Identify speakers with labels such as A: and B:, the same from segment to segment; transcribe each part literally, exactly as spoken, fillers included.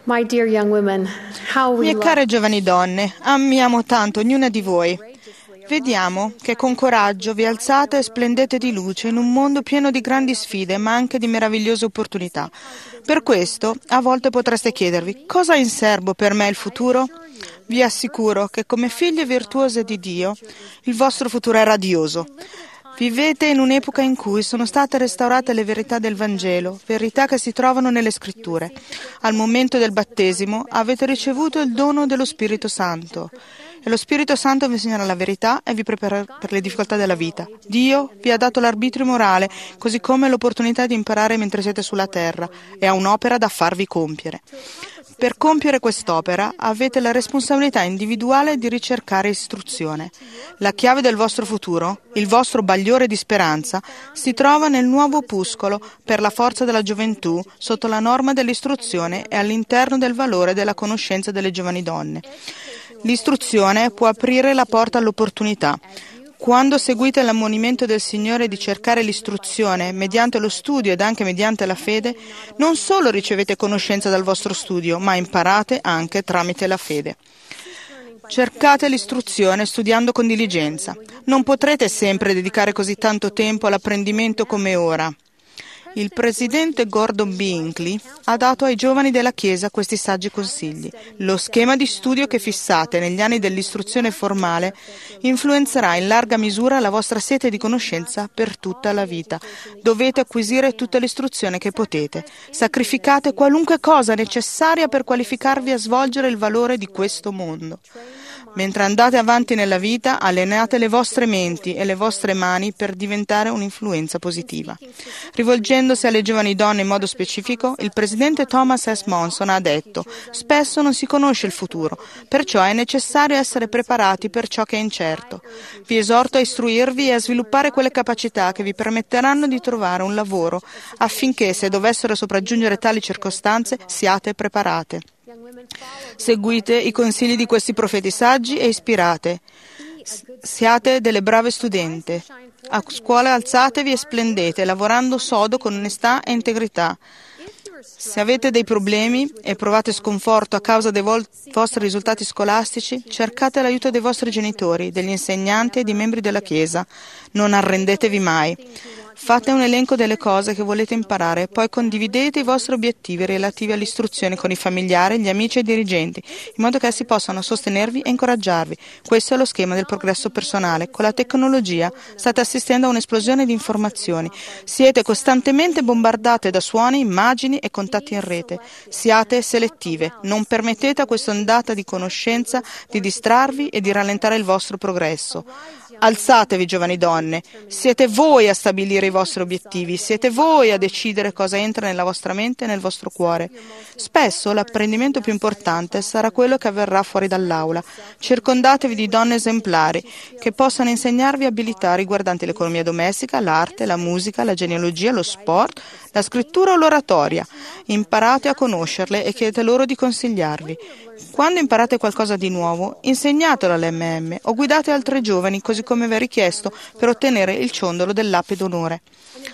A: My dear young women, how we
B: Mie
A: love
B: care giovani donne, amiamo tanto ognuna di voi. Vediamo che con coraggio vi alzate e splendete di luce in un mondo pieno di grandi sfide, ma anche di meravigliose opportunità. Per questo, a volte potreste chiedervi, cosa ha in serbo per me il futuro? Vi assicuro che come figlie virtuose di Dio, il vostro futuro è radioso. Vivete in un'epoca in cui sono state restaurate le verità del Vangelo, verità che si trovano nelle Scritture. Al momento del battesimo avete ricevuto il dono dello Spirito Santo e lo Spirito Santo vi insegnerà la verità e vi preparerà per le difficoltà della vita. Dio vi ha dato l'arbitrio morale, così come l'opportunità di imparare mentre siete sulla terra e ha un'opera da farvi compiere. Per compiere quest'opera avete la responsabilità individuale di ricercare istruzione. La chiave del vostro futuro, il vostro bagliore di speranza, si trova nel nuovo opuscolo per la forza della gioventù sotto la norma dell'istruzione e all'interno del valore della conoscenza delle giovani donne. L'istruzione può aprire la porta all'opportunità. Quando seguite l'ammonimento del Signore di cercare l'istruzione mediante lo studio ed anche mediante la fede, non solo ricevete conoscenza dal vostro studio, ma imparate anche tramite la fede. Cercate l'istruzione studiando con diligenza. Non potrete sempre dedicare così tanto tempo all'apprendimento come ora. Il presidente Gordon B. Hinckley ha dato ai giovani della Chiesa questi saggi consigli. Lo schema di studio che fissate negli anni dell'istruzione formale influenzerà in larga misura la vostra sete di conoscenza per tutta la vita. Dovete acquisire tutta l'istruzione che potete. Sacrificate qualunque cosa necessaria per qualificarvi a svolgere il valore di questo mondo. Mentre andate avanti nella vita, allenate le vostre menti e le vostre mani per diventare un'influenza positiva. Rivolgendosi alle giovani donne in modo specifico, il presidente Thomas S. Monson ha detto: «Spesso non si conosce il futuro, perciò è necessario essere preparati per ciò che è incerto. Vi esorto a istruirvi e a sviluppare quelle capacità che vi permetteranno di trovare un lavoro, affinché, se dovessero sopraggiungere tali circostanze, siate preparate». Seguite i consigli di questi profeti saggi e ispirate. Siate delle brave studente. A scuola alzatevi e splendete, lavorando sodo con onestà e integrità. Se avete dei problemi e provate sconforto a causa dei vo- vostri risultati scolastici, cercate l'aiuto dei vostri genitori, degli insegnanti e dei membri della Chiesa. Non arrendetevi mai. Fate un elenco delle cose che volete imparare, poi condividete i vostri obiettivi relativi all'istruzione con i familiari, gli amici e i dirigenti, in modo che essi possano sostenervi e incoraggiarvi. Questo è lo schema del progresso personale. Con la tecnologia state assistendo a un'esplosione di informazioni. Siete costantemente bombardate da suoni, immagini e contatti in rete. Siate selettive. Non permettete a questa ondata di conoscenza di distrarvi e di rallentare il vostro progresso. Alzatevi, giovani donne. Siete voi a stabilire i vostri obiettivi, siete voi a decidere cosa entra nella vostra mente e nel vostro cuore. Spesso l'apprendimento più importante sarà quello che avverrà fuori dall'aula. Circondatevi di donne esemplari che possano insegnarvi abilità riguardanti l'economia domestica, l'arte, la musica, la genealogia, lo sport, la scrittura o l'oratoria. Imparate a conoscerle e chiedete loro di consigliarvi. Quando imparate qualcosa di nuovo, insegnatelo all'M M o guidate altre giovani, così come vi è richiesto, per ottenere il ciondolo dell'ape d'onore.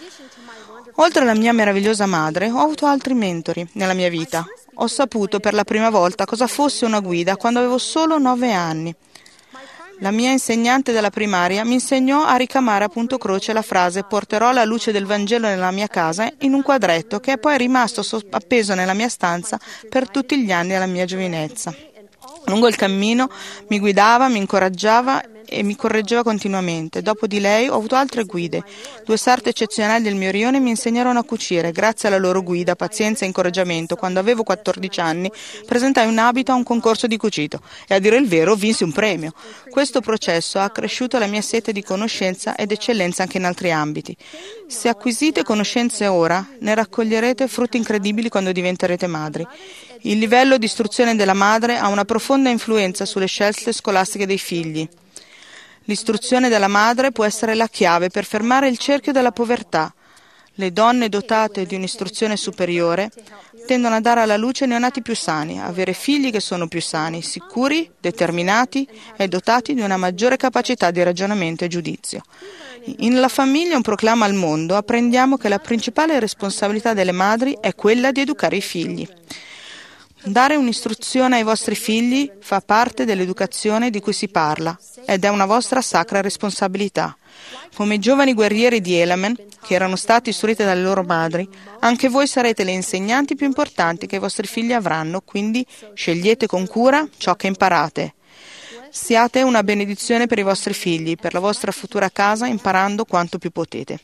B: Oltre alla mia meravigliosa madre, ho avuto altri mentori nella mia vita. Ho saputo per la prima volta cosa fosse una guida quando avevo solo nove anni. La mia insegnante della primaria mi insegnò a ricamare a punto croce la frase «Porterò la luce del Vangelo nella mia casa» in un quadretto che è poi rimasto appeso nella mia stanza per tutti gli anni della mia giovinezza. Lungo il cammino mi guidava, mi incoraggiava e mi correggeva continuamente. Dopo di lei ho avuto altre guide. Due sarti eccezionali del mio rione mi insegnarono a cucire. Grazie alla loro guida, pazienza e incoraggiamento, quando avevo quattordici anni, presentai un abito a un concorso di cucito e, a dire il vero, vinsi un premio. Questo processo ha accresciuto la mia sete di conoscenza ed eccellenza anche in altri ambiti. Se acquisite conoscenze ora, ne raccoglierete frutti incredibili quando diventerete madri. Il livello di istruzione della madre ha una profonda influenza sulle scelte scolastiche dei figli. L'istruzione della madre può essere la chiave per fermare il cerchio della povertà. Le donne dotate di un'istruzione superiore tendono a dare alla luce neonati più sani, avere figli che sono più sani, sicuri, determinati e dotati di una maggiore capacità di ragionamento e giudizio. In La famiglia, un proclama al mondo, apprendiamo che la principale responsabilità delle madri è quella di educare i figli. Dare un'istruzione ai vostri figli fa parte dell'educazione di cui si parla ed è una vostra sacra responsabilità. Come i giovani guerrieri di Elamen, che erano stati istruiti dalle loro madri, anche voi sarete le insegnanti più importanti che i vostri figli avranno, quindi scegliete con cura ciò che imparate. Siate una benedizione per i vostri figli, per la vostra futura casa, imparando quanto più potete.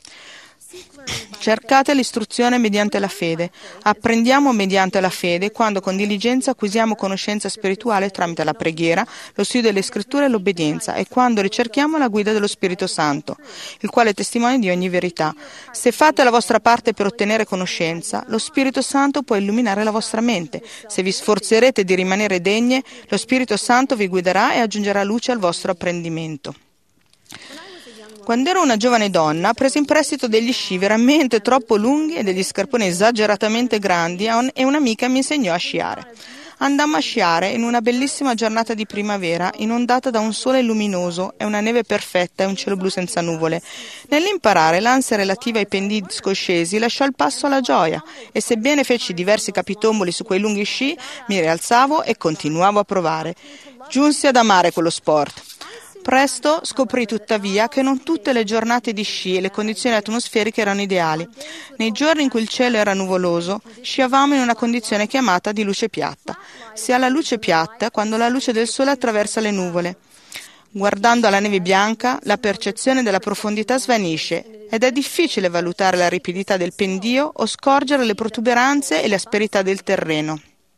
B: Cercate l'istruzione mediante la fede. Apprendiamo mediante la fede quando con diligenza acquisiamo conoscenza spirituale tramite la preghiera, lo studio delle scritture e l'obbedienza, e quando ricerchiamo la guida dello Spirito Santo, il quale è testimone di ogni verità. Se fate la vostra parte per ottenere conoscenza, lo Spirito Santo può illuminare la vostra mente. Se vi sforzerete di rimanere degne, lo Spirito Santo vi guiderà e aggiungerà luce al vostro apprendimento. Quando ero una giovane donna, presi in prestito degli sci veramente troppo lunghi e degli scarponi esageratamente grandi e un'amica mi insegnò a sciare. Andammo a sciare in una bellissima giornata di primavera, inondata da un sole luminoso e una neve perfetta e un cielo blu senza nuvole. Nell'imparare, l'ansia relativa ai pendii scoscesi lasciò il passo alla gioia e sebbene feci diversi capitomboli su quei lunghi sci, mi rialzavo e continuavo a provare. Giunsi ad amare quello sport. Presto scoprì tuttavia che non tutte le giornate di sci e le condizioni atmosferiche erano ideali. Nei giorni in cui il cielo era nuvoloso, sciavamo in una condizione chiamata di luce piatta. Si ha la luce piatta quando la luce del sole attraversa le nuvole. Guardando alla neve bianca, la percezione della profondità svanisce ed è difficile valutare la ripidità del pendio o scorgere le protuberanze e l'asperità del terreno.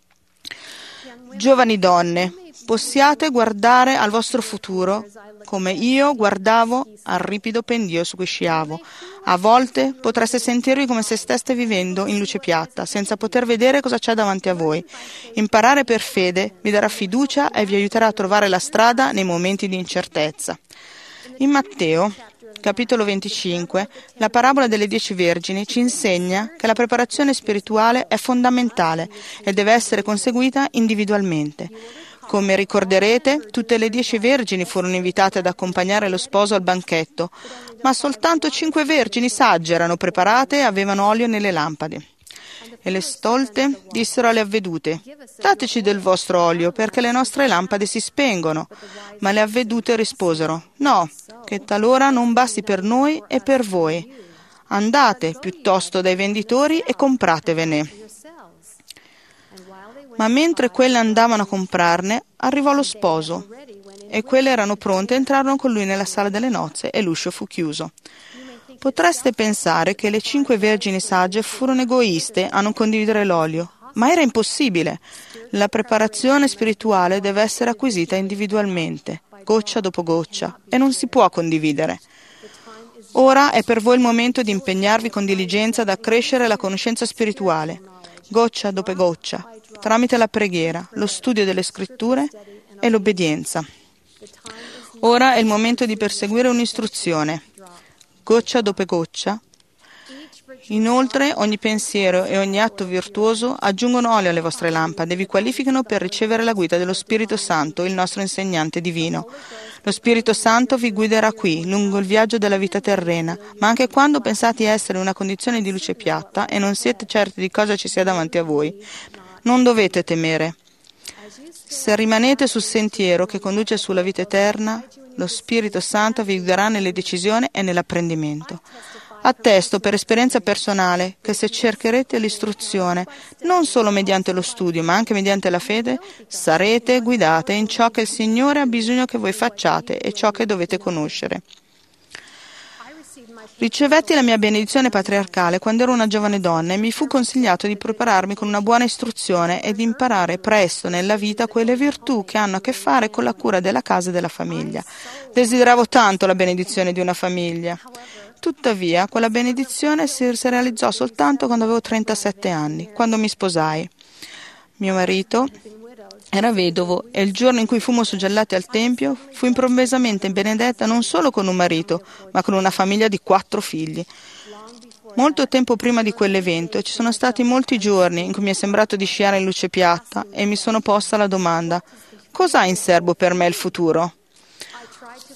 B: Giovani donne, possiate guardare al vostro futuro come io guardavo al ripido pendio su cui sciavo. A volte potreste sentirvi come se steste vivendo in luce piatta, senza poter vedere cosa c'è davanti a voi. Imparare per fede vi darà fiducia e vi aiuterà a trovare la strada nei momenti di incertezza. In Matteo, capitolo venticinque, la parabola delle dieci vergini ci insegna che la preparazione spirituale è fondamentale e deve essere conseguita individualmente. Come ricorderete, tutte le dieci vergini furono invitate ad accompagnare lo sposo al banchetto, ma soltanto cinque vergini sagge erano preparate e avevano olio nelle lampade. E le stolte dissero alle avvedute: «Dateci del vostro olio, perché le nostre lampade si spengono». Ma le avvedute risposero: «No, che talora non basti per noi e per voi. Andate piuttosto dai venditori e compratevene». Ma mentre quelle andavano a comprarne, arrivò lo sposo, e quelle erano pronte e entrarono con lui nella sala delle nozze, e l'uscio fu chiuso. Potreste pensare che le cinque vergini sagge furono egoiste a non condividere l'olio, ma era impossibile. La preparazione spirituale deve essere acquisita individualmente, goccia dopo goccia, e non si può condividere. Ora è per voi il momento di impegnarvi con diligenza ad accrescere la conoscenza spirituale, goccia dopo goccia, tramite la preghiera, lo studio delle scritture e l'obbedienza. Ora è il momento di perseguire un'istruzione, goccia dopo goccia. Inoltre, ogni pensiero e ogni atto virtuoso aggiungono olio alle vostre lampade e vi qualificano per ricevere la guida dello Spirito Santo, il nostro insegnante divino. Lo Spirito Santo vi guiderà qui, lungo il viaggio della vita terrena, ma anche quando pensate di essere in una condizione di luce piatta e non siete certi di cosa ci sia davanti a voi. Non dovete temere. Se rimanete sul sentiero che conduce sulla vita eterna, lo Spirito Santo vi guiderà nelle decisioni e nell'apprendimento. Attesto per esperienza personale che se cercherete l'istruzione, non solo mediante lo studio, ma anche mediante la fede, sarete guidate in ciò che il Signore ha bisogno che voi facciate e ciò che dovete conoscere. Ricevetti la mia benedizione patriarcale quando ero una giovane donna e mi fu consigliato di prepararmi con una buona istruzione e di imparare presto nella vita quelle virtù che hanno a che fare con la cura della casa e della famiglia. Desideravo tanto la benedizione di una famiglia. Tuttavia, quella benedizione si realizzò soltanto quando avevo trentasette anni, quando mi sposai. Mio marito era vedovo e il giorno in cui fummo suggellati al Tempio fu improvvisamente benedetta non solo con un marito, ma con una famiglia di quattro figli. Molto tempo prima di quell'evento ci sono stati molti giorni in cui mi è sembrato di sciare in luce piatta e mi sono posta la domanda: cosa ha in serbo per me il futuro?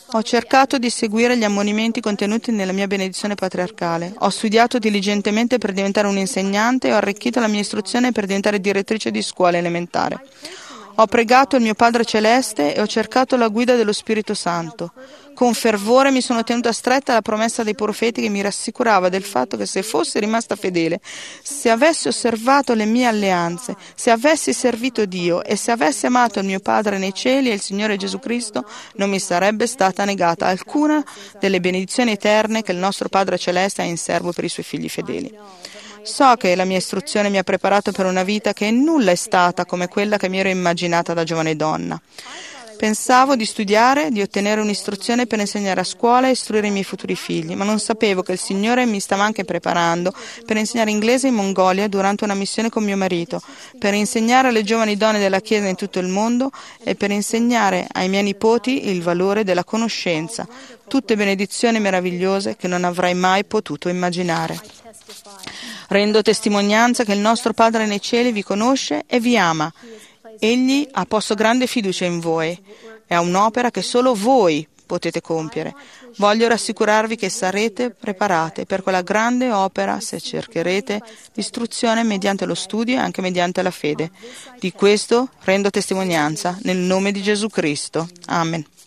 B: Ho cercato di seguire gli ammonimenti contenuti nella mia benedizione patriarcale. Ho studiato diligentemente per diventare un insegnante e ho arricchito la mia istruzione per diventare direttrice di scuola elementare. Ho pregato il mio Padre Celeste e ho cercato la guida dello Spirito Santo. Con fervore mi sono tenuta stretta alla promessa dei profeti che mi rassicurava del fatto che se fossi rimasta fedele, se avessi osservato le mie alleanze, se avessi servito Dio e se avessi amato il mio Padre nei cieli e il Signore Gesù Cristo, non mi sarebbe stata negata alcuna delle benedizioni eterne che il nostro Padre Celeste ha in serbo per i suoi figli fedeli. So che la mia istruzione mi ha preparato per una vita che in nulla è stata come quella che mi ero immaginata da giovane donna. Pensavo di studiare, di ottenere un'istruzione per insegnare a scuola e istruire i miei futuri figli, ma non sapevo che il Signore mi stava anche preparando per insegnare inglese in Mongolia durante una missione con mio marito, per insegnare alle giovani donne della Chiesa in tutto il mondo e per insegnare ai miei nipoti il valore della conoscenza, tutte benedizioni meravigliose che non avrei mai potuto immaginare. Rendo testimonianza che il nostro Padre nei cieli vi conosce e vi ama. Egli ha posto grande fiducia in voi. È un'opera che solo voi potete compiere. Voglio rassicurarvi che sarete preparate per quella grande opera se cercherete l'istruzione mediante lo studio e anche mediante la fede. Di questo rendo testimonianza nel nome di Gesù Cristo. Amen.